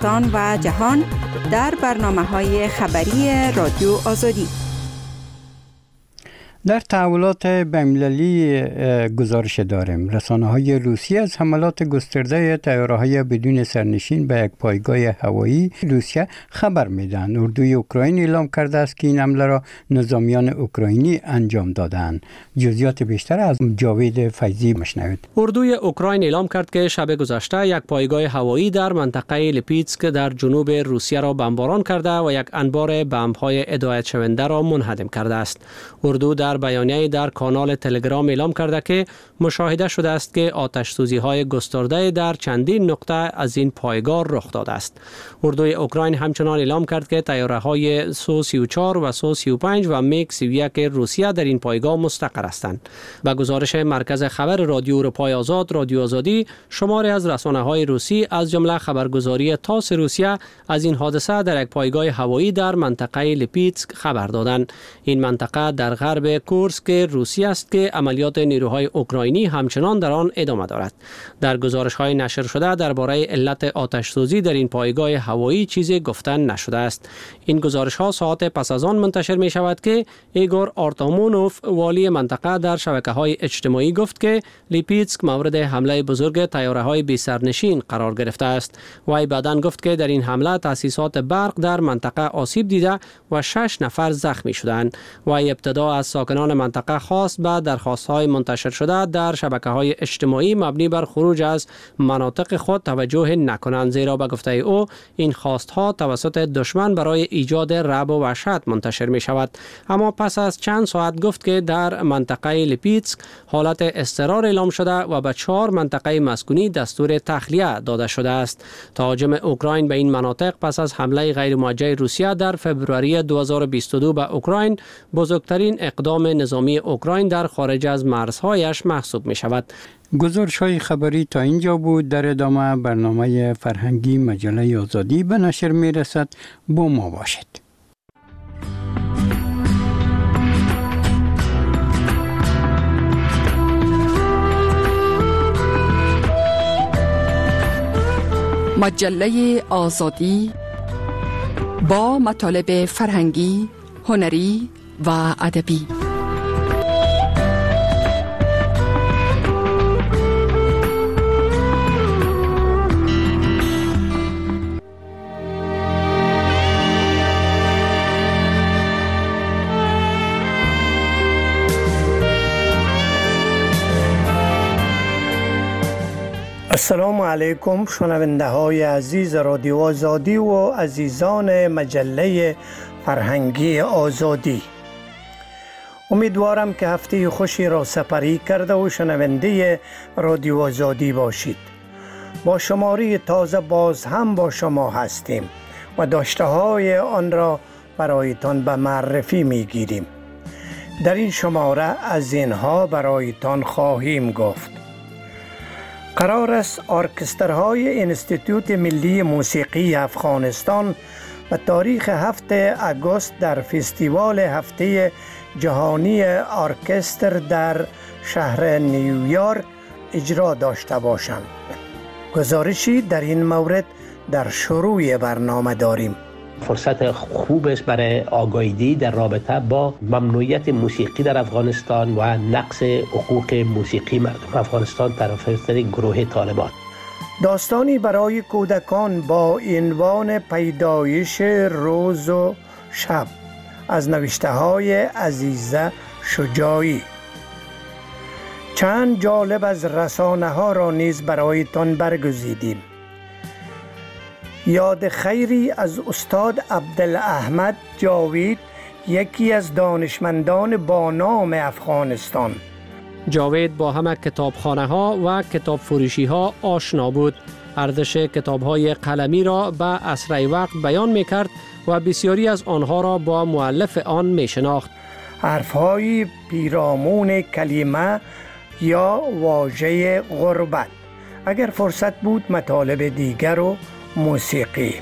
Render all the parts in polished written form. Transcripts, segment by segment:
افغانستان و جهان در برنامه‌های خبری رادیو آزادی. در تحولات بین‌المللی گزارش داریم. رسانه‌های روسیه از حملات گسترده طیاره‌های بدون سرنشین به یک پایگاه هوایی روسیه خبر میدن. اردوی اوکراین اعلام کرده است که این حمله را نظامیان اوکراینی انجام دادند. جزئیات بیشتر از جاوید فیضی مشنوید. اردوی اوکراین اعلام کرد که شب گذشته یک پایگاه هوایی در منطقه لیپیتسک در جنوب روسیه را بمباران کرده و یک انبار بمب‌های هدایت شونده را منهدم کرده است. اردو در بیانیه در کانال تلگرام اعلام کرده که مشاهده شده است که آتش‌سوزی‌های گسترده در چندین نقطه از این پایگاه رخ داده است. اردوی اوکراین همچنان اعلام کرد که طیاره‌های سو-34 و سو-35 و میگ 31 روسیه در این پایگاه مستقر هستند. به گزارش مرکز خبر رادیو اروپای آزاد، رادیو آزادی، شماری از رسانه‌های روسی از جمله خبرگزاری تاس روسیه از این حادثه در یک پایگاه هوایی در منطقه لیپیتسک خبر دادند. این منطقه در غرب کورسک روسیه است که عملیات نیروهای اوکراینی همچنان در آن ادامه دارد. در گزارش‌های نشر شده درباره علت آتش‌سوزی در این پایگاه هوایی چیزی گفته نشده است. این گزارش‌ها ساعت پس از آن منتشر می شود که ایگور آرتامونوف، والی منطقه، در شبکه‌های اجتماعی گفت که لیپیتسک مورد حمله بزرگ طیاره‌های بی سرنشین قرار گرفته است. وی بعداً گفت که در این حمله تأسیسات برق در منطقه آسیب دیده و 6 نفر زخمی شدند. وی ابتدا از ساکنان منطقه خواست به درخواست‌های منتشر شده در شبکه‌های اجتماعی مبنی بر خروج از مناطق خود توجه نکنند، زیرا به گفته او این خواست‌ها توسط دشمن برای ایجاد رعب و وحشت منتشر می‌شود. اما پس از چند ساعت گفت که در منطقه لیپیتسک حالت اضطرار اعلام شده و به 4 منطقه مسکونی دستور تخلیه داده شده است. تهاجم اوکراین به این مناطق پس از حمله غیرموجه روسیه در فوریه 2022 به اوکراین بزرگترین اقدام نظامی اوکراین در خارج از مرزهایش محسوب می شود. گزارش‌های خبری تا اینجا بود. در ادامه برنامه فرهنگی مجله آزادی به نشر می رسد. با ما باشید. مجله آزادی با مطالب فرهنگی، هنری و ادبی. السلام علیکم شنونده های عزیز رادیو آزادی و عزیزان مجله فرهنگی آزادی. امیدوارم که هفته خوشی را سپری کرده و شنونده رادیو آزادی باشید. با شماره تازه باز هم با شما هستیم و داشته های آن را برایتان به معرفی می گیریم. در این شماره از اینها برایتان خواهیم گفت: قرار است ارکسترهای انستیتوت ملی موسیقی افغانستان به تاریخ 7 آگوست در فستیوال هفته جهانی ارکستر در شهر نیویورک اجرا داشته باشند. گزارشی در این مورد در شروع برنامه داریم. فرصت خوب است برای آگاهی در رابطه با ممنوعیت موسیقی در افغانستان و نقض حقوق موسیقی مردم افغانستان توسط گروه طالبان. داستانی برای کودکان با عنوان پیدایش روز و شب از نوشته های عزیزه شجاعی. چند جالب از رسانه ها را نیز برایتان برگزیدیم. یاد خیری از استاد عبدالاحمد جاوید، یکی از دانشمندان با نام افغانستان. جاوید با همه کتابخانه ها و کتاب فروشی ها آشنا بود. ارزش کتاب های قلمی را به اسرع وقت بیان می کرد و بسیاری از آنها را با مؤلف آن می شناخت. حرفهای پیرامون کلمه یا واژه غربت. اگر فرصت بود مطالب دیگر و موسیقی.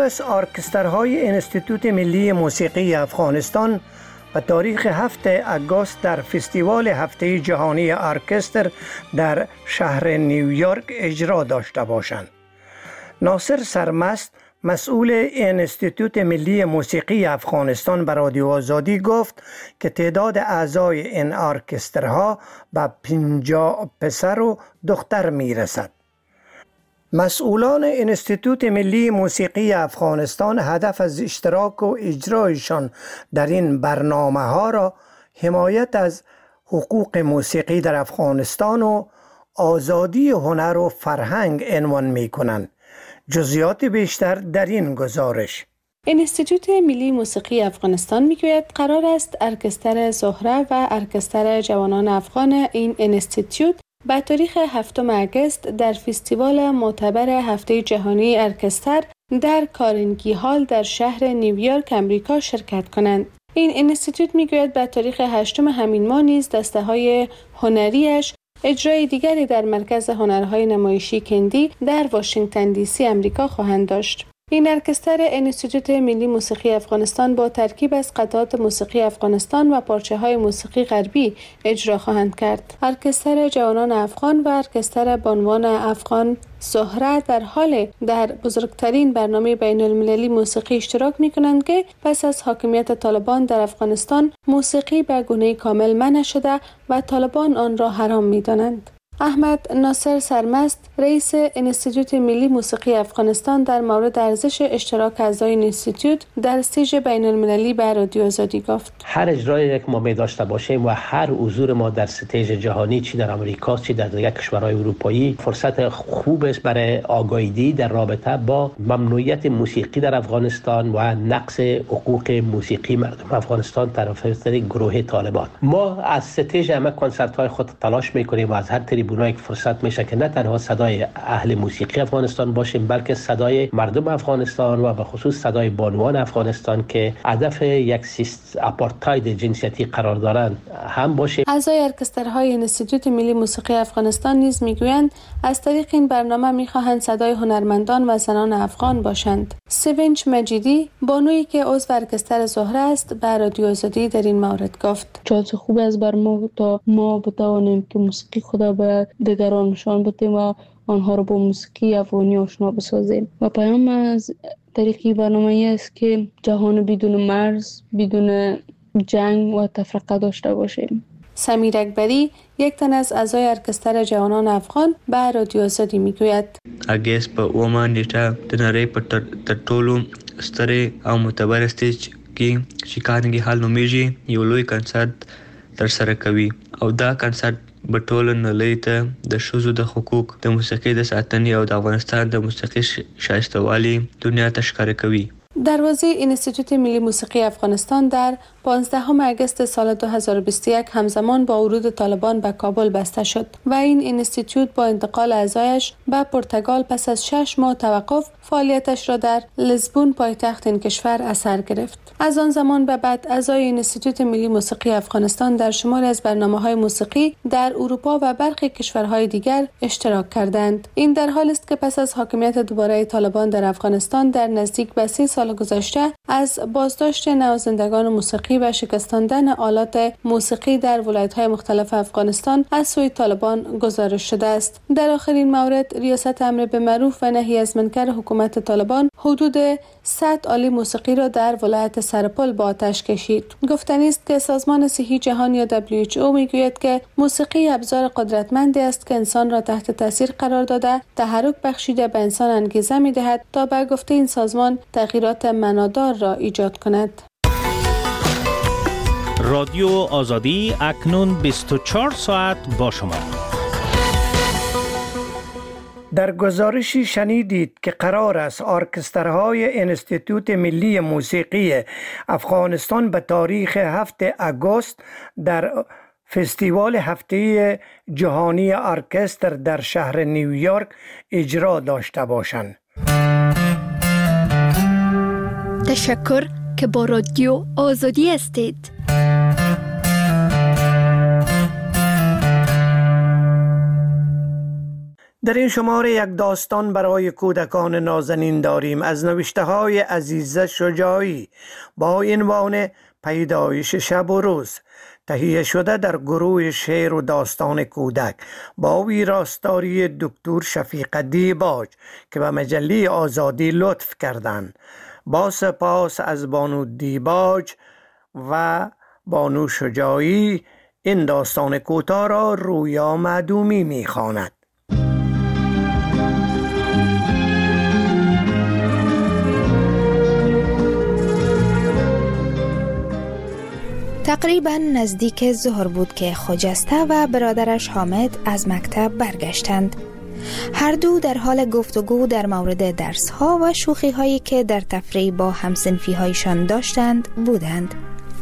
است ارکسترهای انستیتوت ملی موسیقی افغانستان به تاریخ 7 آگوست در فستیوال هفته جهانی ارکستر در شهر نیویورک اجرا داشته باشند. ناصر سرمست مسئول انستیتوت ملی موسیقی افغانستان به رادیو آزادی گفت که تعداد اعضای این ارکسترها به 50 پسر و دختر می رسد. مسئولان انستیتوت ملی موسیقی افغانستان هدف از اشتراک و اجرایشان در این برنامه ها را حمایت از حقوق موسیقی در افغانستان و آزادی هنر و فرهنگ عنوان می کنند. جزئیات بیشتر در این گزارش. انستیتوت ملی موسیقی افغانستان میگوید قرار است ارکستر زهره و ارکستر جوانان افغان این انستیتوت به تاریخ 7 آگوست در فستیوال معتبر هفته جهانی ارکستر در کارنگی هال در شهر نیویورک امریکا شرکت کنند. این انستیتوت میگوید به تاریخ 8 همین ماه نیز دسته‌های هنریش اجرای دیگری در مرکز هنرهای نمایشی کندی در واشنگتن دی سی امریکا خواهند داشت. این ارکستر انستیتوت ملی موسیقی افغانستان با ترکیب از قطعات موسیقی افغانستان و پارچه‌های موسیقی غربی اجرا خواهند کرد. ارکستر جوانان افغان و ارکستر بانوان افغان زهره در حال در بزرگترین برنامه بین المللی موسیقی اشتراک می کنند که پس از حاکمیت طالبان در افغانستان موسیقی به گونه کامل منع شده و طالبان آن را حرام می دانند. احمد ناصر سرمست رئیس انستیتوت ملی موسیقی افغانستان در مورد ارزش اشتراک اعضای انستیتوت در استیج بین المللی به رادیو آزادی گفت: هر اجرایی که ما می داشته باشیم و هر حضور ما در استیج جهانی، چی در امریکا چی در دیگر کشورهای اروپایی، فرصت خوب است برای آگاهی در رابطه با ممنوعیت موسیقی در افغانستان و نقض حقوق موسیقی مردم افغانستان طرف گروه طالبان. ما از استیج همه کنسرت های خود تلاش میکنیم و از هر تریبونایی که فرصت میشه که نه تنها صدای اهل موسیقی افغانستان باشیم بلکه صدای مردم افغانستان و به خصوص صدای بانوان افغانستان که هدف یک آپارتاید جنسیتی قرار دارند هم باشیم. اعضای ارکسترهای انستیتوت ملی موسیقی افغانستان نیز میگویند از طریق این برنامه میخواهند صدای هنرمندان و زنان افغان باشند. سوینج مجیدی بانویی که عضو ارکستر زهره است به رادیو آزادی در این مورد گفت: چالش خوب است بر ما تا ما بتوانیم که موسیقی خدا به دیگران نشان بدیم و آنها را با موسیقی افغانی آشنا بسازیم. و پیام از طریق برنامه است که جهان بدون مرز، بدون جنگ و تفرقه داشته باشیم. سمیر اکبری یک تن از اعضای ارکستر جوانان افغان به رادیو آزادی میگوید: اگست په اومه نیټه د نړۍ په تر ټولو سترې او معتبر سټیج کې چې کارنګي هال نومیږي یو لوی کنسرت ترسره کوي او دا کنسرت به ټول نړۍ ته د ښځو د حقوق د موسیقۍ د ساتنې او د افغانستان د موسیقي شایسته‌والي دنیا ته ښکاره کوي. دروازه انستیتوت ملی موسیقی افغانستان در 15 آگوست سال 2021 همزمان با ورود طالبان به کابل بسته شد و این انستیتوت با انتقال اعضایش به پرتغال پس از 6 ماه توقف فعالیتش را در لیسبون پایتخت این کشور اثر گرفت. از آن زمان به بعد اعضای انستیتوت ملی موسیقی افغانستان در شماری از برنامه‌های موسیقی در اروپا و برخی کشورهای دیگر اشتراک کردند. این در حالی است که پس از حاکمیت دوباره طالبان در افغانستان در نزدیک به 30 سال گذشته از بازداشت نوازندگان موسیقی و شکستاندن آلات موسیقی در ولایت‌های مختلف افغانستان از سوی طالبان گزارش شده است. در آخرین مورد ریاست امر به معروف و نهی از منکر حکومت طالبان حدود 100 آله موسیقی را در ولایت سرپل به آتش کشید. گفتنی است که سازمان صحی جهان یا WHO میگوید که موسیقی ابزار قدرتمندی است که انسان را تحت تاثیر قرار داده، تحرک بخشیده به انسان انگیزه می‌دهد تا به گفته این سازمان تغییرات معنادار را ایجاد کند. رادیو آزادی اکنون 24 ساعت با شما. در گزارشی شنیدید که قرار است ارکسترهای انستیتوت ملی موسیقی افغانستان به تاریخ 7 آگوست در فستیوال هفته جهانی ارکستر در شهر نیویورک اجرا داشته باشند. تشکر که با رادیو آزادی هستید. در این شماره یک داستان برای کودکان نازنین داریم از نوشته های عزیزه شجاعی با عنوان پیدایش شب و روز، تهیه شده در گروه شعر و داستان کودک با ویراستاری دکتر شفیق دیباج که به مجله آزادی لطف کردند. با سپاس از بانو دیباج و بانو شجاعی، این داستان کوتاه را رویا معدومی می‌خواند. تقریبا نزدیک ظهر بود که خجسته و برادرش حامد از مکتب برگشتند. هر دو در حال گفتگو در مورد درس‌ها و شوخی‌هایی که در تفریح با همسنفی‌هایشان داشتند بودند.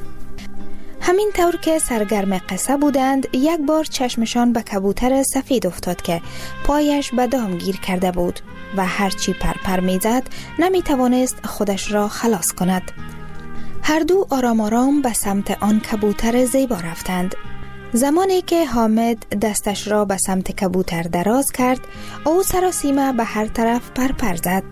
همین طور که سرگرم قصه بودند، یک بار چشمشان به کبوتر سفید افتاد که پایش به دام گیر کرده بود و هرچی پرپر می‌زد نمی‌توانست خودش را خلاص کند. هر دو آرام آرام به سمت آن کبوتر زیبا رفتند. زمانی که حامد دستش را به سمت کبوتر دراز کرد، او سراسیمه به هر طرف پرپر زد.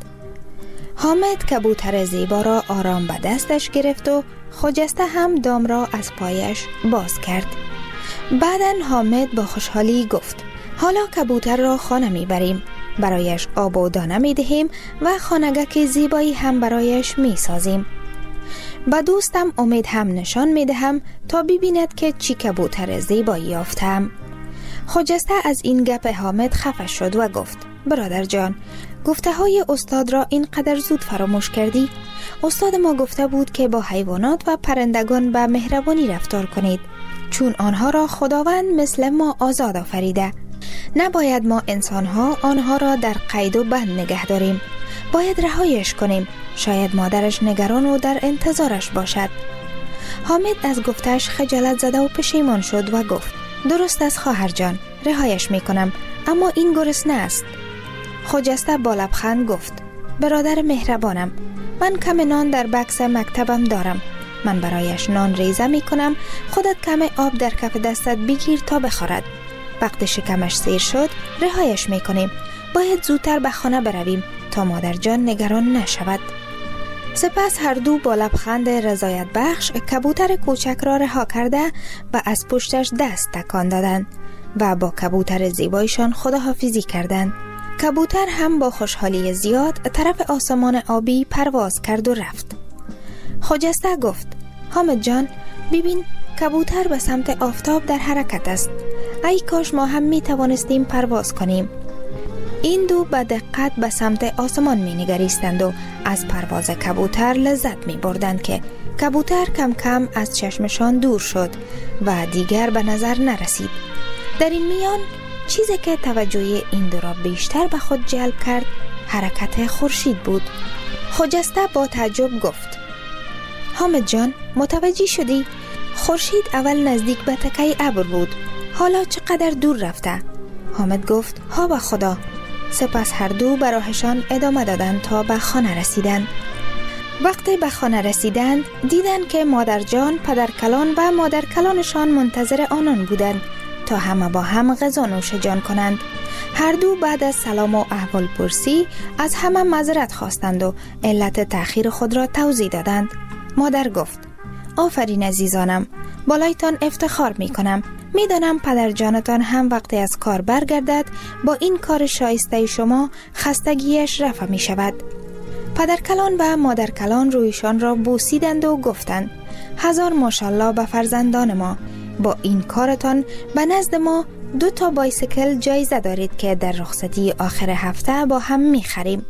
حامد کبوتر زیبا را آرام به دستش گرفت و خجسته هم دام را از پایش باز کرد. بعداً حامد با خوشحالی گفت: حالا کبوتر را خانه می بریم، برایش آب و دانه می دهیم و خانگک زیبایی هم برایش می سازیم. با دوستم امید هم نشان می دهم تا ببیند که چی کبوتر زیبایی یافتم. خجسته از این گپ حامد خفه شد و گفت: برادر جان، گفته های استاد را اینقدر زود فراموش کردی؟ استاد ما گفته بود که با حیوانات و پرندگان به مهربانی رفتار کنید، چون آنها را خداوند مثل ما آزاد آفریده. نباید ما انسانها آنها را در قید و بند نگه داریم. باید رهایش کنیم. شاید مادرش نگران و در انتظارش باشد. حامد از گفتش خجالت زده و پشیمان شد و گفت: درست است خواهر جان، رهایش میکنم، اما این گرسنه است. خجسته با لبخند گفت: برادر مهربانم، من کم نان در بکس مکتبم دارم. من برایش نان ریزه میکنم، خودت کم آب در کف دستت بگیر تا بخورد. وقت شکمش سیر شد رهایش میکنیم. باید زودتر به خانه برویم تا مادر جان نگران نشود. سپس هر دو با لبخند رضایت بخش کبوتر کوچک را رها کرده و از پشتش دست تکان دادند و با کبوتر زیبایشان خداحافظی کردند. کبوتر هم با خوشحالی زیاد طرف آسمان آبی پرواز کرد و رفت. خجسته گفت: حامد جان، ببین کبوتر به سمت آفتاب در حرکت است. ای کاش ما هم می توانستیم پرواز کنیم. این دو به دقت به سمت آسمان می نگریستند و از پرواز کبوتر لذت می بردند که کبوتر کم کم از چشمشان دور شد و دیگر به نظر نرسید. در این میان چیزی که توجه این دو را بیشتر به خود جلب کرد حرکت خورشید بود. خجسته با تعجب گفت: حامد جان، متوجه شدی؟ خورشید اول نزدیک به تکه ابر بود، حالا چقدر دور رفته؟ حامد گفت: ها به خدا. سپس هر دو به راهشان ادامه دادند تا به خانه رسیدند. وقتی به خانه رسیدند دیدند که مادر جان، پدر کلان و مادر کلانشان منتظر آنان بودند تا همه با هم غذا نوش جان کنند. هر دو بعد از سلام و احوال پرسی از همه معذرت خواستند و علت تأخیر خود را توضیح دادند. مادر گفت: آفرین عزیزانم، بالایتان افتخار می کنم. می دانم پدر جانتان هم وقتی از کار برگردد با این کار شایسته شما خستگیش رفع می شود. پدر کلان و مادر کلان رویشان را بوسیدند و گفتند: هزار ماشاءالله به فرزندان ما. با این کارتان به نزد ما 2 بایسیکل جایزه دارید که در رخصتی آخر هفته با هم می خریم.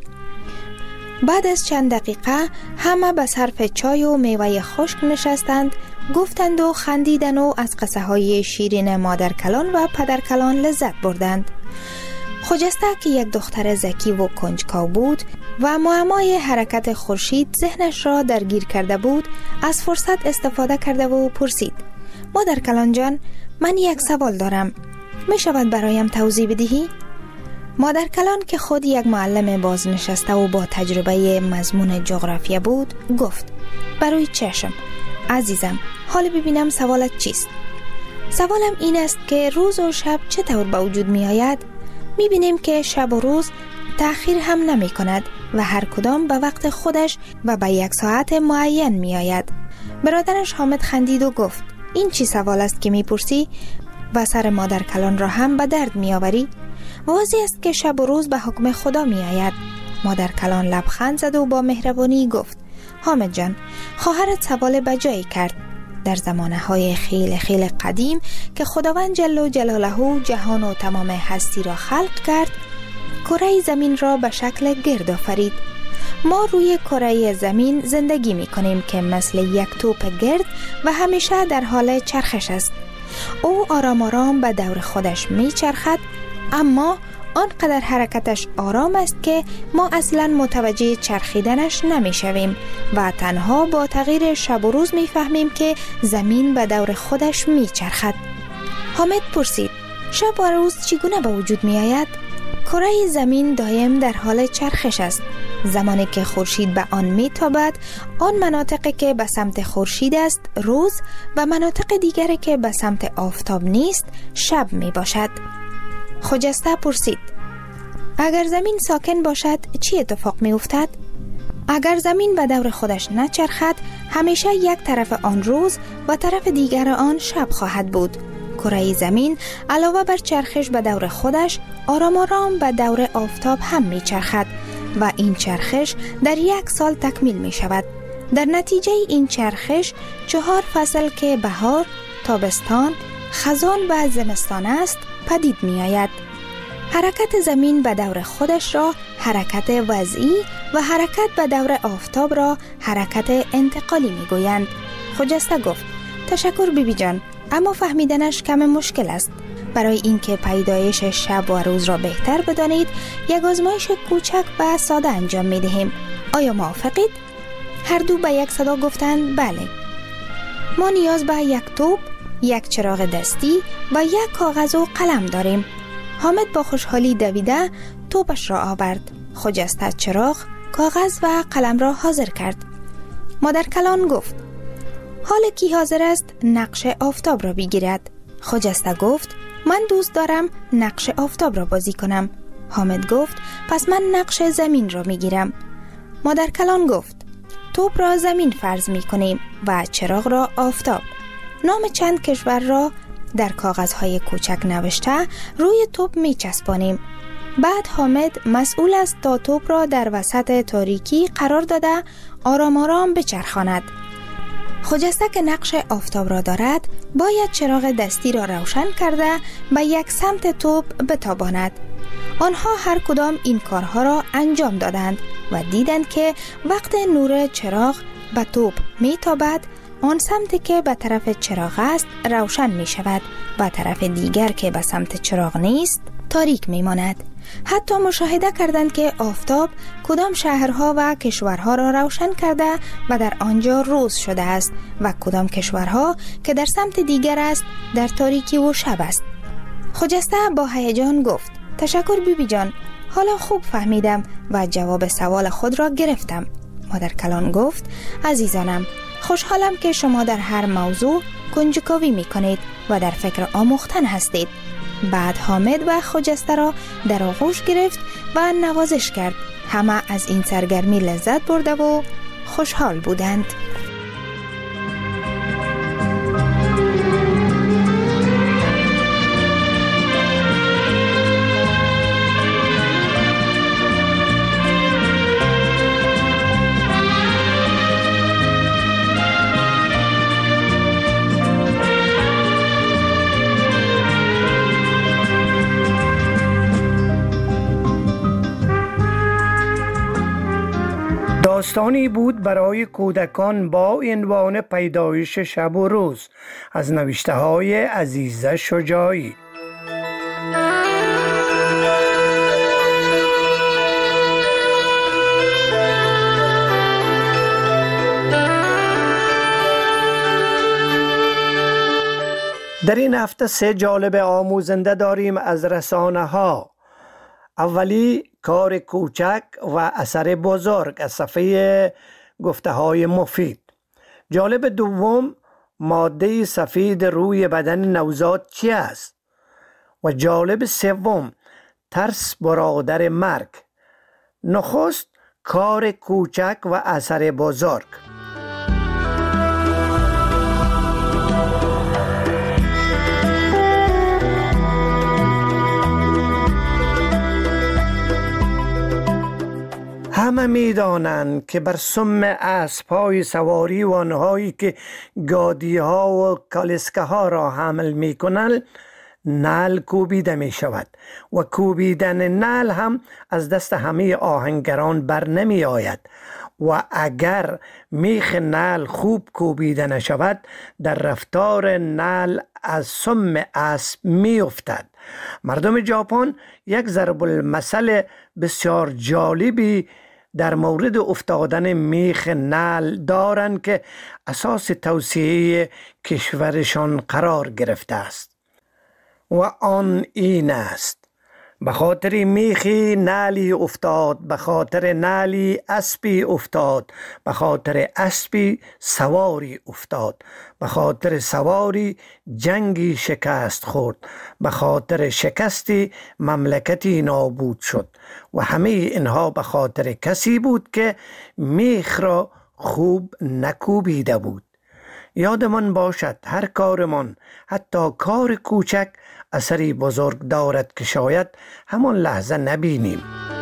بعد از چند دقیقه همه به صرف چای و میوه خشک نشستند، گفتند و خندیدند و از قصه های شیرین مادر کلان و پدر کلان لذت بردند. خجسته که یک دختر ذکی و کنجکاو بود و معمای حرکت خورشید ذهنش را درگیر کرده بود، از فرصت استفاده کرده و پرسید: مادر کلان جان، من یک سوال دارم، می شود برایم توضیح بدهی؟ مادر کلان که خود یک معلم بازنشسته و با تجربه مضمون جغرافیا بود گفت: برای چشم عزیزم، حال ببینم سوالت چیست؟ سوالم این است که روز و شب چطور به وجود می آید؟ می‌بینیم که شب و روز تأخیر هم نمی کند و هر کدام به وقت خودش و به یک ساعت معین می آید. برادرش حامد خندید و گفت این چی سوال است که می پرسی و سر مادر کلان را هم به درد می آوری؟ واضح است که شب و روز به حکم خدا می آید. مادر کلان لبخند زد و با مهربانی گفت حامد جان، خواهرت سوال بجایی کرد. در زمانه‌های خیلی قدیم که خداوند جل جلاله جهان و تمام هستی را خلق کرد، کره زمین را به شکل گرد آفرید. ما روی کره زمین زندگی می کنیم که مثل یک توپ گرد و همیشه در حال چرخش است. او آرام آرام به دور خودش می چرخد، اما آنقدر حرکتش آرام است که ما اصلا متوجه چرخیدنش نمی شویم و تنها با تغییر شب و روز می فهمیم که زمین به دور خودش می چرخد. حامد پرسید شب و روز چگونه به وجود می آید؟ کره زمین دائم در حال چرخش است. زمانی که خورشید به آن می تابد، آن مناطقی که به سمت خورشید است روز و مناطق دیگری که به سمت آفتاب نیست شب می باشد. خجسته پرسید اگر زمین ساکن باشد چی اتفاق می افتد؟ اگر زمین به دور خودش نچرخد، همیشه یک طرف آن روز و طرف دیگر آن شب خواهد بود. کره زمین علاوه بر چرخش به دور خودش آرام آرام به دور آفتاب هم می چرخد و این چرخش در یک سال تکمیل می شود. در نتیجه این چرخش 4 فصل که بهار، تابستان، خزان و زمستان است پدید می آید. حرکت زمین به دور خودش را حرکت وضعی و حرکت به دور آفتاب را حرکت انتقالی می گویند. خجسته گفت تشکر بیبی جان، اما فهمیدنش کم مشکل است. برای اینکه پیدایش شب و روز را بهتر بدانید، یک آزمایش کوچک و ساده انجام می دهیم. آیا موافقید؟ هر دو به یک صدا گفتند بله. ما نیاز به یک توپ، یک چراغ دستی و یک کاغذ و قلم داریم. حامد با خوشحالی دویده توپش را آورد. خجسته چراغ، کاغذ و قلم را حاضر کرد. مادر کلان گفت حال کی حاضر است نقش آفتاب را بگیرد؟ خجسته گفت من دوست دارم نقش آفتاب را بازی کنم. حامد گفت پس من نقش زمین را میگیرم. مادر کلان گفت توپ را زمین فرض می کنیم و چراغ را آفتاب. نام چند کشور را در کاغذهای کوچک نوشته روی توپ می چسبانیم. بعد حامد مسئول است تا توپ را در وسط تاریکی قرار داده آرام آرام بچرخاند. خجسته که نقش آفتاب را دارد باید چراغ دستی را روشن کرده به یک سمت توپ بتاباند. آنها هر کدام این کارها را انجام دادند و دیدند که وقت نور چراغ به توپ می تابد، آن سمت که به طرف چراغ است روشن می شود و طرف دیگر که به سمت چراغ نیست تاریک می ماند. حتی مشاهده کردند که آفتاب کدام شهرها و کشورها را روشن کرده و در آنجا روز شده است و کدام کشورها که در سمت دیگر است در تاریکی و شب است. خجسته با هیجان گفت تشکر بیبی جان، حالا خوب فهمیدم و جواب سوال خود را گرفتم. مادر کلان گفت عزیزانم، خوشحالم که شما در هر موضوع کنجکاوی می کنید و در فکر آموختن هستید. بعد حامد و خجسته را در آغوش گرفت و نوازش کرد. همه از این سرگرمی لذت برده و خوشحال بودند. داستانی بود برای کودکان با عنوان پیدایش شب و روز از نوشته های عزیزه شجاعی. در این هفته 3 جالب آموزنده داریم از رسانه ها. اولی کار کوچک و اثر بزرگ از صفحه گفته های مفید. جالب دوم ماده سفید روی بدن نوزاد چی است؟ و جالب سوم ترس برادر مرگ. نخست کار کوچک و اثر بزرگ. همه می دانند که بر سم اسب‌های سواری و آنهایی که گادی‌ها و کالسکه ها را حمل می کنند نعل کوبیده می شود و کوبیدن نعل هم از دست همه آهنگران بر نمی آید و اگر میخ نعل خوب کوبیده نشود در رفتار نعل از سم اسب می افتد. مردم ژاپن یک ضرب المثل بسیار جالبی در مورد افتادن میخ نعل دارند که اساس توسعه کشورشان قرار گرفته است و آن این است: به خاطر میخی نعلی افتاد، به خاطر نعلی اسبی افتاد، به خاطر اسبی سواری افتاد، به خاطر سواری جنگی شکست خورد، به خاطر شکستی مملکتی نابود شد و همه اینها به خاطر کسی بود که میخ را خوب نکوبیده بود. یادمان باشد هر کارمان، حتی کار کوچک، اثری بزرگ دارد که شاید همان لحظه نبینیم.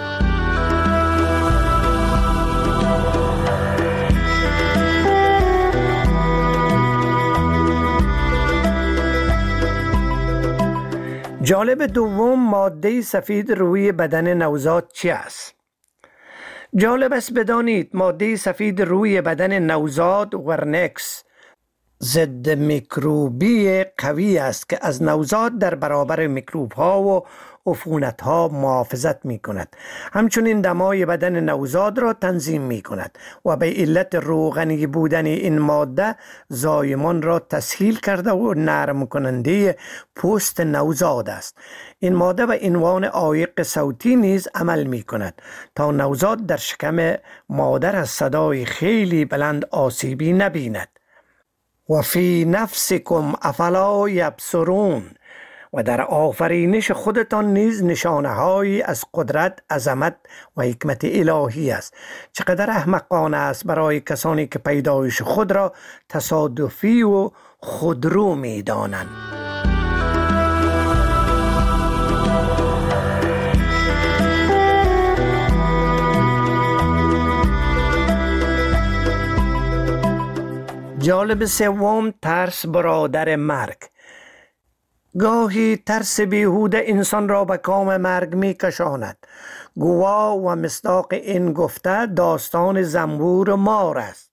جالب دوم، ماده سفید روی بدن نوزاد چی است؟ جالب است بدانید ماده سفید روی بدن نوزاد ورنکس ضد میکروبی قوی است که از نوزاد در برابر میکروب ها و عفونت ها محافظت می کند. همچنین دمای بدن نوزاد را تنظیم می کند و به علت روغنی بودن این ماده زایمان را تسهیل کرده و نرم کننده پوست نوزاد است. این ماده به عنوان عایق صوتی نیز عمل می کند تا نوزاد در شکم مادر از صدای خیلی بلند آسیبی نبیند. و فی نفسکم افلا یبصرون، و در آفرینش خودتان نیز نشانه هایی از قدرت، عظمت و حکمت الهی است. چقدر احمقانه است برای کسانی که پیدایش خود را تصادفی و خودرو می دانند. جالب سوم، ترس برادر مرگ. گاهی ترس بیهوده انسان را به کام مرگ می کشاند. گواه و مصداق این گفته داستان زنبور و مار است.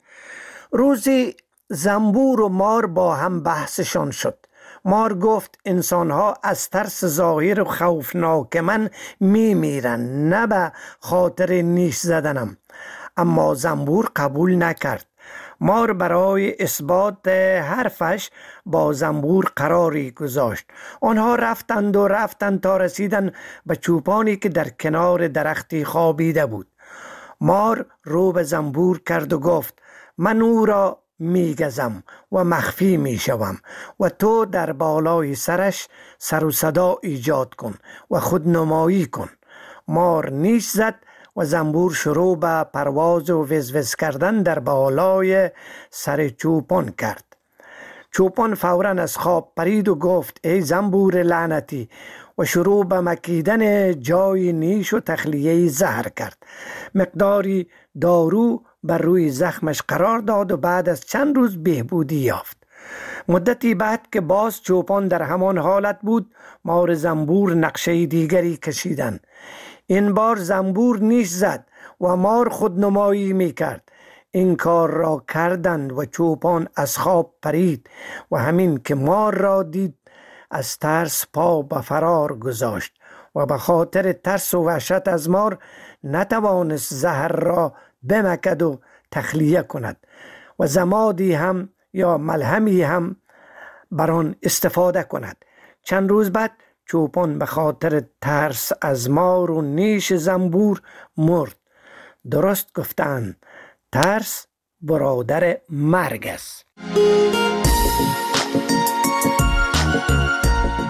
روزی زنبور و مار با هم بحثشان شد. مار گفت انسانها از ترس ظاهر و خوفناک من می میرن، نه به خاطر نیش زدنم. اما زنبور قبول نکرد. مار برای اثبات حرفش با زنبور قراری گذاشت. آنها رفتند تا رسیدن به چوپانی که در کنار درختی خوابیده بود. مار رو به زنبور کرد و گفت من او را میگزم و مخفی میشوم و تو در بالای سرش سر و صدا ایجاد کن و خودنمایی کن. مار نیش زد و زنبور شروع به پرواز و وزوز کردن در بالای سر چوپان کرد. چوپان فوراً از خواب پرید و گفت ای زنبور لعنتی، و شروع به مکیدن جای نیش و تخلیه زهر کرد. مقداری دارو بر روی زخمش قرار داد و بعد از چند روز بهبودی یافت. مدتی بعد که باز چوپان در همان حالت بود، مار زنبور نقشه دیگری کشیدن. این بار زنبور نیش زد و مار خودنمایی می کرد. این کار را کردند و چوپان از خواب پرید و همین که مار را دید از ترس پا به فرار گذاشت و به خاطر ترس و وحشت از مار نتوانست زهر را بمکد و تخلیه کند و ضمادی هم یا ملهمی هم بر آن استفاده کند. چند روز بعد چوپان به خاطر ترس از مار و نیش زنبور مرد. درست گفتند ترس برادر مرگ است.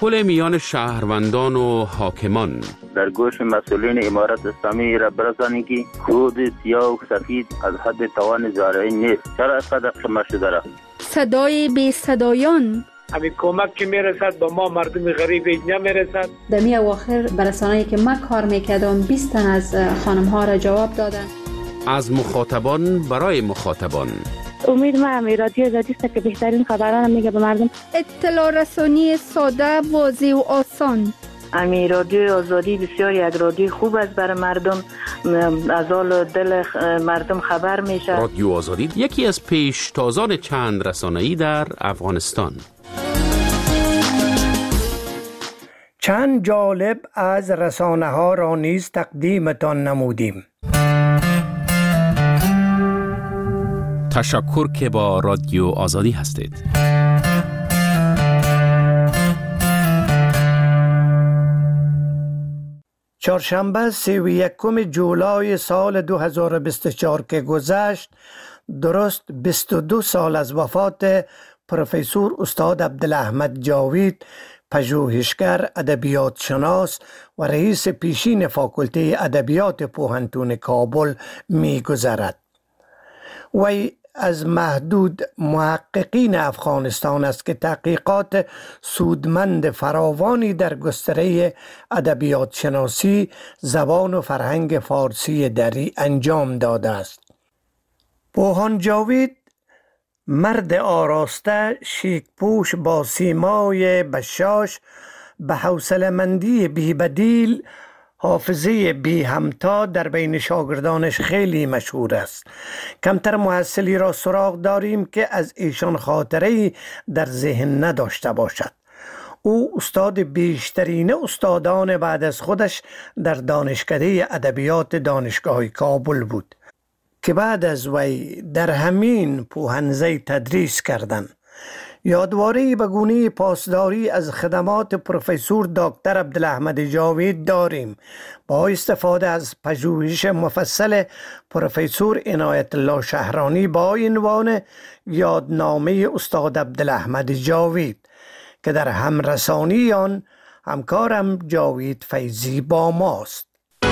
تداخل میان شهروندان و حاکمان. در گوش مسئولین امارت اسلامی را برسانید که کود سیاه و سفید از حد توان زارعی نیست. چرا اینقدر قیمت شده را؟ صدای بی صدایان. همین کمک که میرسد با ما مردم غریب نمیرسد. در می اواخر برسانه‌ای که من کار میکردم 20 تن از خانم ها را جواب دادن. از مخاطبان برای مخاطبان. امید ما رادیو آزادی است که بهترین خبران میگه به مردم. اطلاع رسانی ساده، واضح و آسان. رادیو آزادی بسیار یک رادیو خوب است برای مردم، از حال دل مردم خبر میشه. رادیو آزادی یکی از پیشتازان چند رسانه‌ای در افغانستان. چند جالب از رسانه ها را نیز تقدیمتان نمودیم. تشکر که با رادیو آزادی هستید. چهارشنبه 31 جولای سال 2024 که گذشت، درست 22 سال از وفات پروفسور استاد عبدالاحمد جاوید، پژوهشگر، ادبیات شناس و رئیس پیشین فاکولته ادبیات پوهنتون کابل می‌گذرد. وی از محدود محققین افغانستان است که تحقیقات سودمند فراوانی در گستره ادبیات شناسی، زبان و فرهنگ فارسی دری انجام داده است. پوهان جاوید مرد آراسته، شیک‌پوش با سیمای بشاش، به حوصله‌مندی بی بدیل، حافظه بی همتا در بین شاگردانش خیلی مشهور است. کمتر محصلی را سراغ داریم که از ایشان خاطره‌ای در ذهن نداشته باشد. او استاد بیشترین استادان بعد از خودش در دانشکده ادبیات دانشگاه کابل بود که بعد از وی در همین پوهنزه تدریس کردند. یادواری به گونه پاسداری از خدمات پروفسور دکتر عبدالاحمد جاوید داریم. با استفاده از پژوهش مفصل پروفسور عنایت الله شهرانی با عنوان یادنامه استاد عبدالاحمد جاوید که در همرسانی آن همکارم جاوید فیضی با ماست.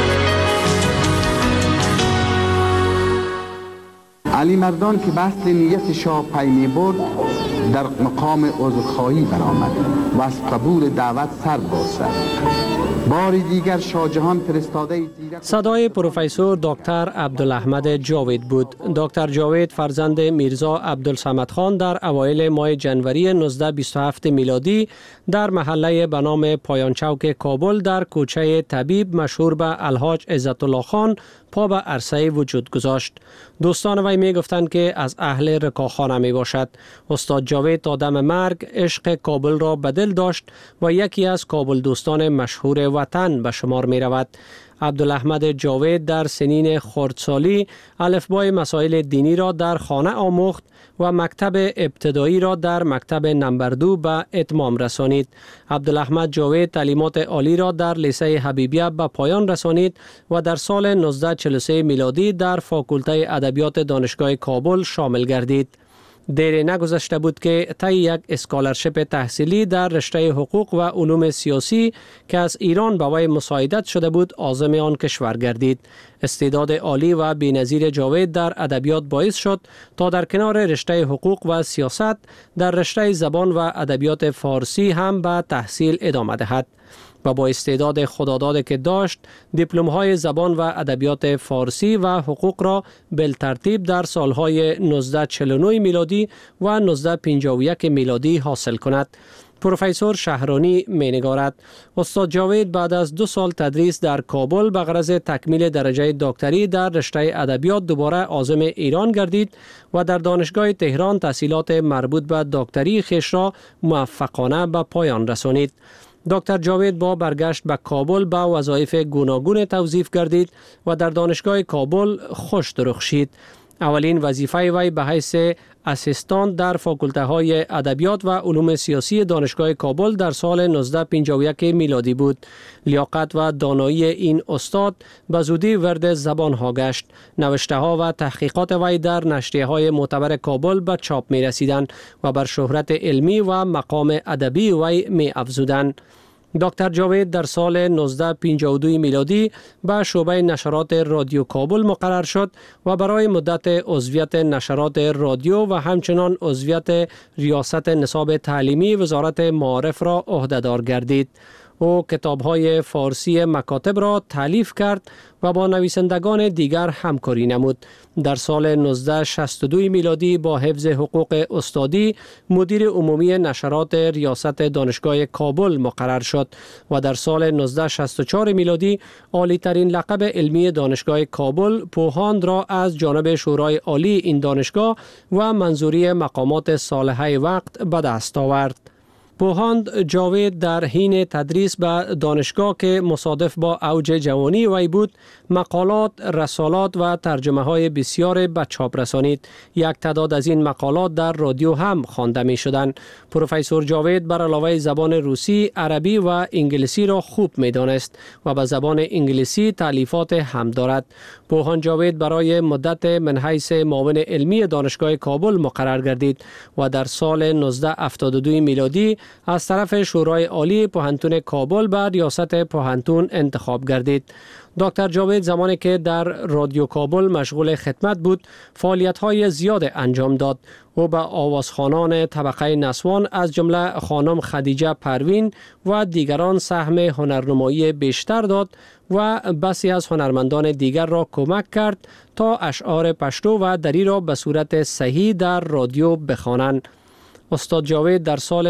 علی مردان که بحث نیت شاه پی می برد، در مقام عذرخواهی برآمد و از قبول دعوت سر باززد. باری دیگر شاه جهان فرستاده صدای پروفسور دکتر عبدالاحمد جاوید بود. دکتر جاوید فرزند میرزا عبدالصمد خان در اوایل ماه جنوری 1927 میلادی در محله به نام پایان چوک کابل در کوچه طبیب مشهور به الحاج عزت الله خان پا به عرصه وجود گذاشت. دوستان وی می گفتند که از اهل رکاخانه می باشد. استاد جاوید تا دم مرگ عشق کابل را به دل داشت و یکی از کابل دوستان مشهور وطن به شمار می رود. عبدالاحمد جاوید در سنین خردسالی الفبای مسائل دینی را در خانه آموخت و مکتب ابتدایی را در مکتب نمبر 2 به اتمام رسانید. عبدالاحمد جاوید تعلیمات عالی را در لیسه حبیبیه به پایان رسانید و در سال 1943 میلادی در فاکولته ادبیات دانشگاه کابل شامل گردید. دیر نگذشته بود که طی یک اسکالرشپ تحصیلی در رشته حقوق و علوم سیاسی که از ایران به وی مساعدت شده بود عازم آن کشور گردید. استعداد عالی و بی‌نظیر جاوید در ادبیات باعث شد تا در کنار رشته حقوق و سیاست در رشته زبان و ادبیات فارسی هم به تحصیل ادامه دهد. و با استعداد خداداد که داشت دیپلم‌های زبان و ادبیات فارسی و حقوق را بالترتیب در سالهای 1949 میلادی و 1951 میلادی حاصل کند. پروفسور شهرانی می‌نگارد استاد جاوید بعد از 2 سال تدریس در کابل به غرض تکمیل درجه دکتری در رشته ادبیات دوباره عازم ایران گردید و در دانشگاه تهران تحصیلات مربوط به دکتری خویش را موفقانه به پایان رسانید. دکتر جاوید با برگشت به کابل به وظایف گوناگون توظیف گردید و در دانشگاه کابل خوش درخشید. اولین وظیفه وی به حیث اسیستان در فاکولته های ادبیات و علوم سیاسی دانشگاه کابل در سال 1951 میلادی بود. لیاقت و دانایی این استاد به زودی ورد زبان ها گشت. نوشته ها و تحقیقات وی در نشریه های معتبر کابل به چاپ می رسیدند و بر شهرت علمی و مقام ادبی وی می افزودند. دکتر جاوید در سال 1952 میلادی به شعبه نشرات رادیو کابل مقرر شد و برای مدت عضویت نشرات رادیو و همچنان عضویت ریاست نصاب تعلیمی وزارت معارف را عهدهدار گردید. او کتاب‌های فارسی مکاتب را تالیف کرد و با نویسندگان دیگر همکاری نمود. در سال 1962 میلادی با حفظ حقوق استادی مدیر عمومی نشرات ریاست دانشگاه کابل مقرر شد و در سال 1964 میلادی عالی ترین لقب علمی دانشگاه کابل پوهاند را از جانب شورای عالی این دانشگاه و منظوری مقامات صالحه وقت به دست آورد. پوهاند جاوید در حین تدریس به دانشگاه که مصادف با اوج جوانی وی بود، مقالات، رسالات و ترجمه های بسیار به چاپ رسانید. یک تعداد از این مقالات در رادیو هم خوانده می شدند. پروفسور جاوید بر علاوه زبان روسی، عربی و انگلیسی را خوب می دانست و به زبان انگلیسی تالیفات هم دارد. پوهاند جاوید برای مدت من حیث معاون علمی دانشگاه کابل مقرر گردید و در سال 1972 میلادی از طرف شورای عالی پوهنتون کابل به ریاست پوهنتون انتخاب گردید. دکتر جاوید زمانی که در رادیو کابل مشغول خدمت بود، فعالیت‌های زیاد انجام داد. او به آوازخوانان طبقه نسوان از جمله خانم خدیجه پروین و دیگران سهم هنرنمایی بیشتر داد و بسی از هنرمندان دیگر را کمک کرد تا اشعار پشتو و دری را به صورت صحیح در رادیو بخوانند. استاد جاوید در سال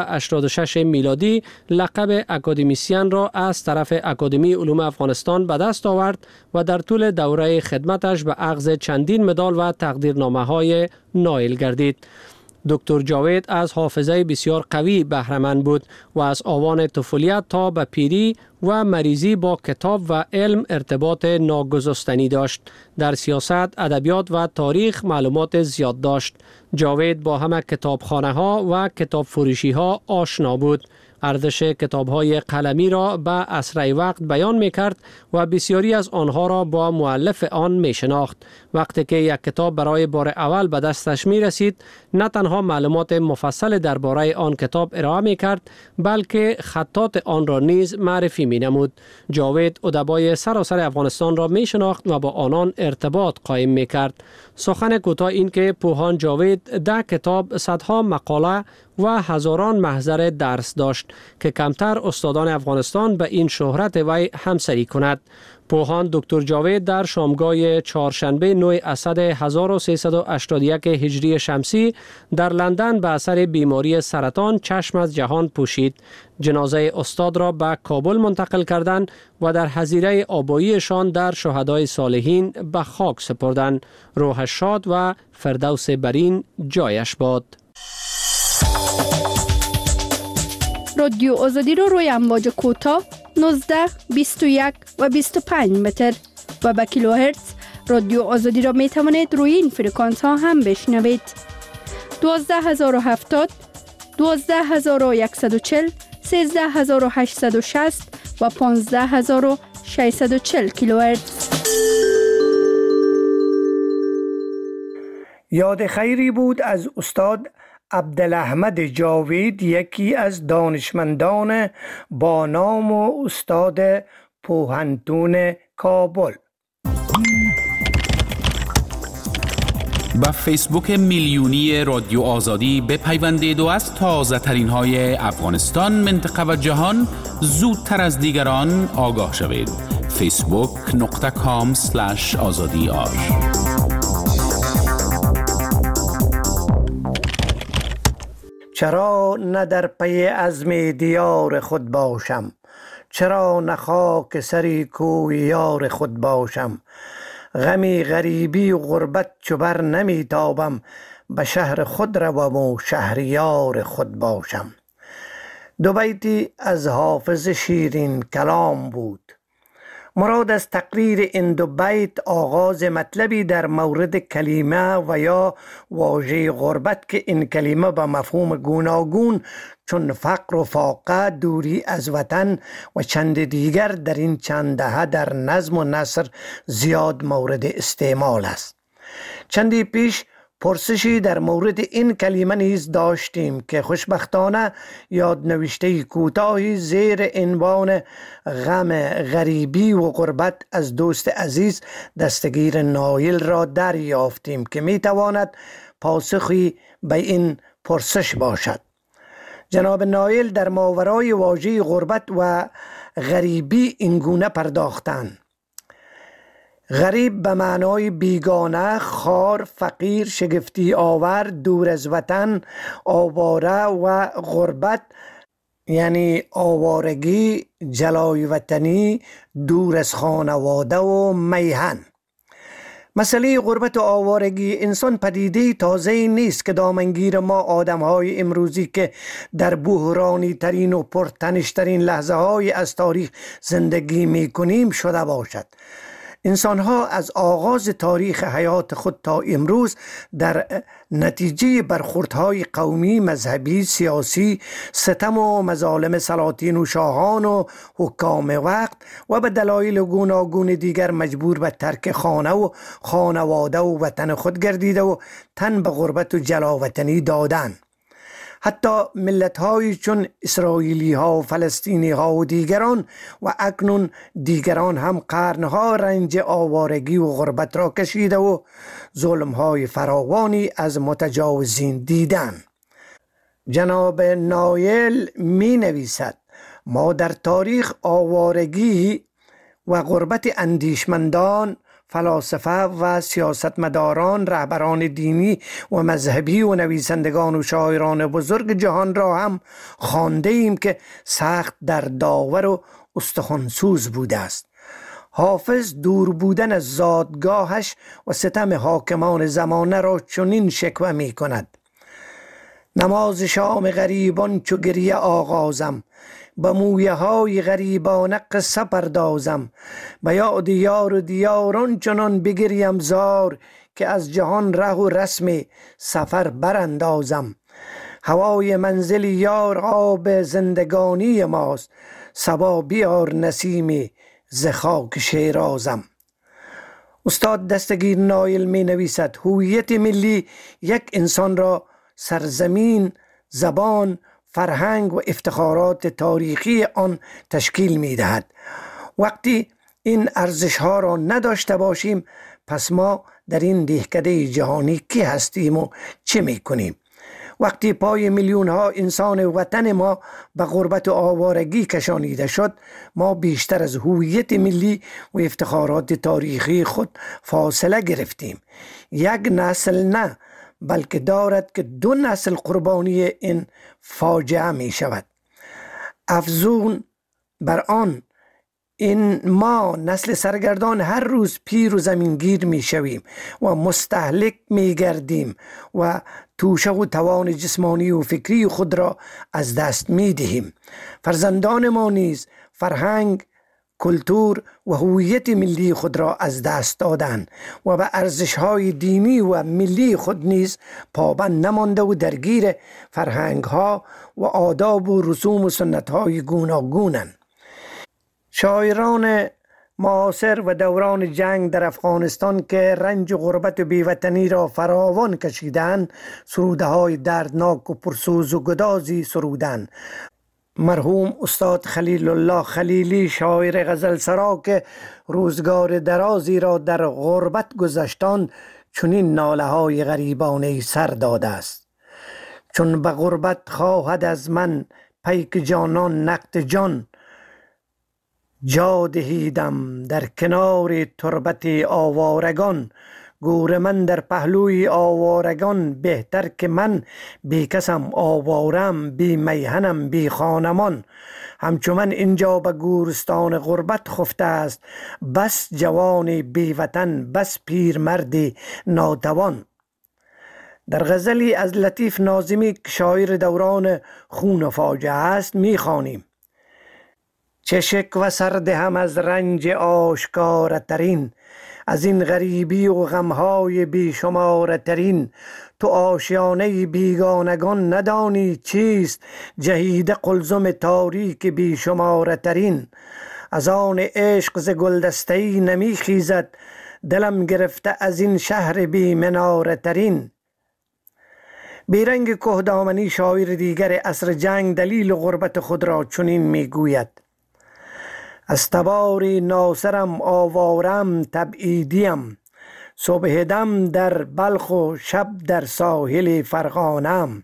1986 میلادی لقب اکادمیسین را از طرف اکادمی علوم افغانستان به دست آورد و در طول دوره خدمتش به اخذ چندین مدال و تقدیرنامه‌های نائل گردید. دکتر جاوید از حافظه بسیار قوی بهره مند بود و از آوان طفولیت تا به پیری و مریضی با کتاب و علم ارتباط ناگسستنی داشت. در سیاست، ادبیات و تاریخ معلومات زیاد داشت. جاوید با همه کتابخانه ها و کتاب فروشی ها آشنا بود. ارزش کتاب‌های قلمی را به اسرع وقت بیان می‌کرد و بسیاری از آنها را با مؤلف آن می‌شناخت. وقتی که یک کتاب برای بار اول به دستش می‌رسید، نه تنها معلومات مفصل درباره آن کتاب ارائه می‌کرد، بلکه خطات آن را نیز معرفی می‌نمود. جاوید ادبای سراسر افغانستان را می‌شناخت و با آنان ارتباط قائم می‌کرد. سخن کوتاه این که پوهاند جاوید 10 کتاب، صدها مقاله و هزاران محضر درس داشت که کمتر استادان افغانستان به این شهرت وی همسری کند. پوهاند دکتر جاوید در شامگاه چهارشنبه 9 اسد 1381 هجری شمسی در لندن به اثر بیماری سرطان چشم از جهان پوشید. جنازه استاد را به کابل منتقل کردند و در حظیره آباییشان در شهدای صالحین به خاک سپردند. روحش شاد و فردوس برین جایش باد. رادیو آزادی رو روی امواج کوتاه 19، 21 و 25 متر و به کیلوهرتز رادیو آزادی را می توانید روی این فرکانس ها هم بشنوید. 12070، 12140، 13860 و 15640 کیلوهرتز. یاد خیری بود از استاد عبدالاحمد جاوید، یکی از دانشمندان با نام و استاد پوهنتون کابل. با فیسبوک میلیونی رادیو آزادی بپیوندید و از تازه ترین های افغانستان، منطقه و جهان زودتر از دیگران آگاه شوید. facebook.com/azadi.ar. چرا نه در پی عزم دیار خود باشم، چرا نه خاک سری کوی یار خود باشم. غمی غریبی و غربت چو بر نمی تابم، به شهر خود روم و شهریار خود باشم. دو بیتی از حافظ شیرین کلام بود. مراد از تقریر این دو بیت آغاز مطلبی در مورد کلمه و یا واژه غربت که این کلمه به مفهوم گوناگون چون فقر و فاقه، دوری از وطن و چند دیگر در این چند دهه در نظم و نثر زیاد مورد استعمال است. چندی پیش پرسشی در مورد این کلمه نیز داشتیم که خوشبختانه یادنوشته کوتاهی زیر عنوان غم غریبی و غربت از دوست عزیز دستگیر نایل را دریافتیم که میتواند پاسخی به این پرسش باشد. جناب نایل در ماورای واژه غربت و غریبی اینگونه پرداختند: غریب به معنای بیگانه، خار، فقیر، شگفتی آور، دور از وطن، آواره، و غربت یعنی آوارگی، جلای وطنی، دور از خانواده و میهن. مسئله غربت و آوارگی انسان پدیده تازه نیست که دامنگیر ما آدمهای امروزی که در بحرانی ترین و پرتنش ترین لحظه های از تاریخ زندگی می کنیم شده باشد. انسان ها از آغاز تاریخ حیات خود تا امروز در نتیجه برخوردهای قومی، مذهبی، سیاسی، ستم و مظالم سلاطین و شاهان و حکام وقت و به دلایل گوناگون دیگر مجبور به ترک خانه و خانواده و وطن خود گردیده و تن به غربت و جلاوطنی دادند. حتی ملت‌های چون اسرائیلی ها و فلسطینی ها و دیگران و اکنون دیگران هم قرنها رنج آوارگی و غربت را کشیده و ظلم‌های فراوانی از متجاوزین دیدند. جناب نایل می نویسد: ما در تاریخ آوارگی و غربت اندیشمندان، فلاسفه و سیاستمداران، رهبران دینی و مذهبی و نویسندگان و شاعران بزرگ جهان را هم خوانده ایم که سخت در داور و استخوانسوز بوده است. حافظ دور بودن از زادگاهش و ستم حاکمان زمانه را چنین شکوه می کند: نماز شام غریبان چو گریه آغازم، به مویه های غریبانه قصه پردازم، به یاد یار و دیاران چنان بگریم زار، که از جهان ره و رسم سفر براندازم. هوای منزل یار آب زندگانی ماست، صبا بیار نسیمی ز خاک شیرازم. استاد دستگیر نایل می نویسد: هویت ملی یک انسان را سرزمین، زبان، فرهنگ و افتخارات تاریخی آن تشکیل می دهد. وقتی این ارزش ها را نداشته باشیم، پس ما در این دهکده جهانی کی هستیم و چه می کنیم؟ وقتی پای میلیون ها انسان وطن ما به غربت و آوارگی کشانیده شد، ما بیشتر از هویت ملی و افتخارات تاریخی خود فاصله گرفتیم. یک نسل نه، بلکه دارد که 2 نسل قربانی این فاجعه می شود. افزون بر آن، این ما نسل سرگردان هر روز پیر و زمینگیر می شویم و مستهلک می گردیم و توشه و توان جسمانی و فکری خود را از دست می دهیم. فرزندان ما نیز فرهنگ، کلتور و هویت ملی خود را از دست دادند و به ارزش‌های دینی و ملی خود نیز پابند نمانده و درگیر فرهنگ‌ها و آداب و رسوم و سنت‌های گوناگونند. شاعران معاصر و دوران جنگ در افغانستان که رنج و غربت و بیوطنی را فراوان کشیدند، سروده‌های دردناک و پرسوز و گدازی سرودند. مرحوم استاد خلیل الله خلیلی، شاعر غزل سرا که روزگار درازی را در غربت گذشتان، چنین ناله های غریبانه سر داده است: چون به غربت خواهد از من پیک جانان نقد جان، جا دهیدم در کنار تربت آوارگان. گور من در پهلوی آوارگان، بهتر که من بی کسم آوارم، بی میهنم بی خانمان. همچون من اینجا به گورستان غربت خفته است، بس جوان بی وطن، بس پیرمرد ناتوان. در غزلی از لطیف ناظمی که شاعر دوران خون و فاجعه است می‌خوانیم: چه شکوه سردهم از رنج آشکارترین، از این غریبی و غمهای بیشمارترین. تو آشیانه بیگانگان ندانی چیست، جهیده قلزم تاریک بیشمارترین. از آن عشق ز گلدسته‌ای نمی خیزد، دلم گرفته از این شهر بی منارترین. بیرنگ کهدامنی شاعر دیگر عصر جنگ دلیل غربت خود را چنین می گوید: از تبار ناصرم آوارم تبعیدیم، صبح دم در بلخ و شب در ساحل فرغانم.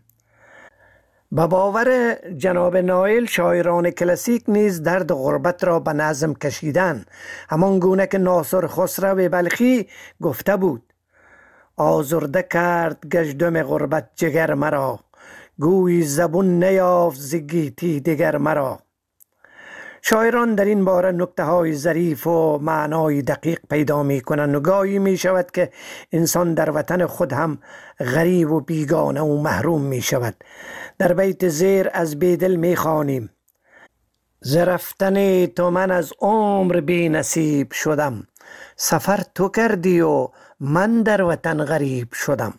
به باور جناب نایل شاعران کلاسیک نیز درد غربت را به نظم کشیدن، همان گونه که ناصر خسرو بلخی گفته بود: آزرده کرد گژدم غربت جگر مرا، گوی زبون نیافت ز گیتی دگر مرا. شاعران در این باره نکته های ظریف و معنای دقیق پیدا می کنند و گاهی می شود که انسان در وطن خود هم غریب و بیگانه و محروم می شود. در بیت زیر از بیدل می خوانیم: ز رفتن تو من از عمر بی نصیب شدم، سفر تو کردی و من در وطن غریب شدم.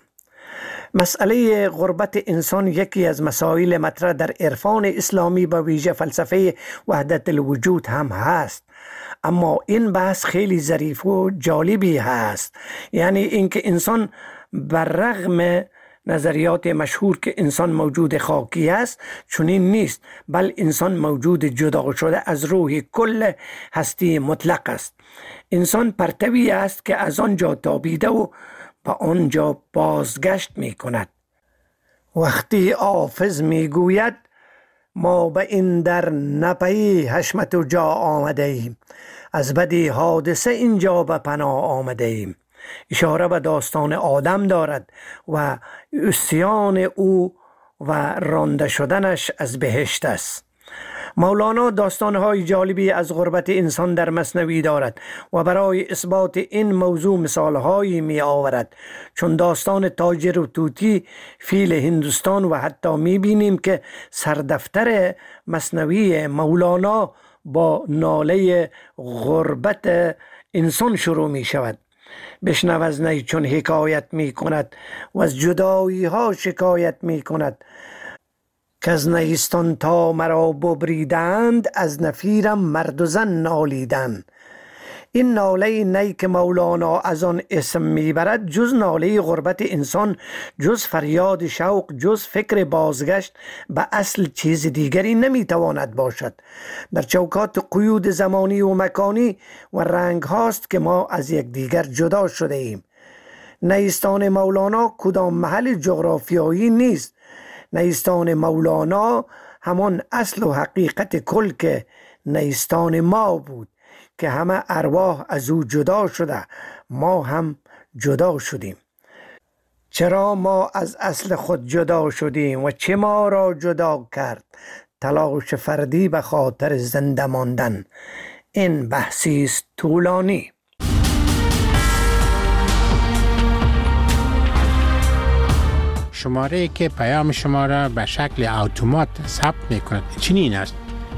مسئله غربت انسان یکی از مسائل مطرح در عرفان اسلامی به ویژه فلسفه وحدت الوجود هم هست. اما این بحث خیلی ظریف و جالبی هست، یعنی اینکه انسان بر رغم نظریات مشهور که انسان موجود خاکی است چنین نیست، بل انسان موجود جدا شده از روح کل هستی مطلق است. انسان پرتوی است که از آنجا تابیده و به آنجا بازگشت می کند. وقتی حافظ می گوید ما به این در نپی حشمت و جا آمده ایم، از بدی حادثه اینجا به پناه آمده ایم، اشاره به داستان آدم دارد و عصیان او و رانده شدنش از بهشت است. مولانا داستانهای جالبی از غربت انسان در مثنوی دارد و برای اثبات این موضوع مثالهایی می آورد، چون داستان تاجر و طوطی فیل هندوستان و حتی می بینیم که سردفتر مثنوی مولانا با ناله غربت انسان شروع می شود. بشنو از نی چون حکایت می کند و از جدایی ها شکایت می کند، که از نیستان تا مرا ببریدند، از نفیرم مرد و زن نالیدند. این ناله نی که مولانا از آن اسم میبرد جز ناله غربت انسان، جز فریاد شوق، جز فکر بازگشت به اصل چیز دیگری نمیتواند باشد. در چوکات قیود زمانی و مکانی و رنگ هاست که ما از یک دیگر جدا شده ایم. نیستان مولانا کدام محل جغرافیایی نیست. نیستان مولانا همان اصل و حقیقت کل که نیستان ما بود که همه ارواح از او جدا شده، ما هم جدا شدیم. چرا ما از اصل خود جدا شدیم و چه ما را جدا کرد؟ تلاش فردی به خاطر زنده ماندن. این بحثی است طولانی. شماره که پیام شما را به شکل اتومات ثبت می‌کند چنین است: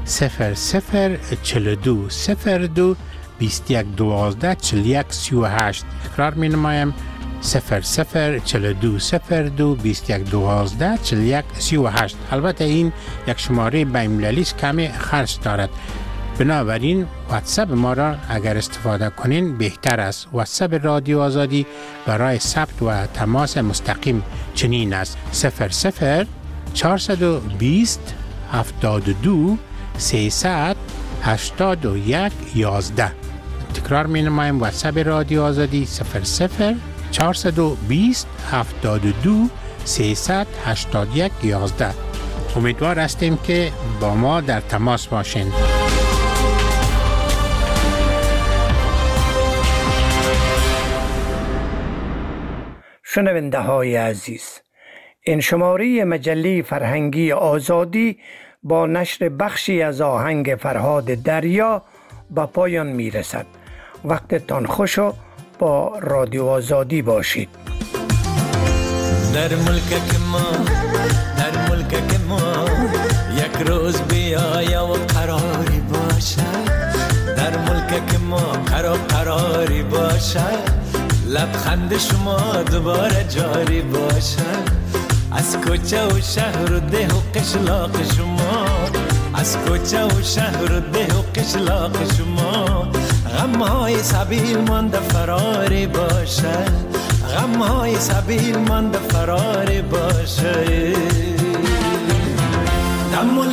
0042 02 21 12 41 38. تکرار می‌نمایم: 0042 02 21 12 41 38. البته این یک شماره بین‌المللی است، کمی خرج دارد، بنابراین واتساپ ما را اگر استفاده کنین بهتر است. واتساپ رادیو آزادی برای ثبت و تماس مستقیم چنین است: 00 420 72 300 81 11. تکرار می نمایم: واتساپ رادیو آزادی 00 420 72 300 81 11. امیدوار هستیم که با ما در تماس باشین. شنونده های عزیز، این شماره مجله فرهنگی آزادی با نشر بخشی از آهنگ فرهاد دریا به پایان می رسد. وقتتان خوش و با رادیو آزادی باشید. در ملک ما یک روز بیایا و قراری باش، باشد، در ملک ما قراری باشد، لبخند شما دوباره جاری باشد. از کوچه و شهر و ده و قشلاق شما، از کوچه و شهر و ده و قشلاق شما، غمهای سبیل مانده فراری باشد، غمهای سبیل مانده فراری باشد.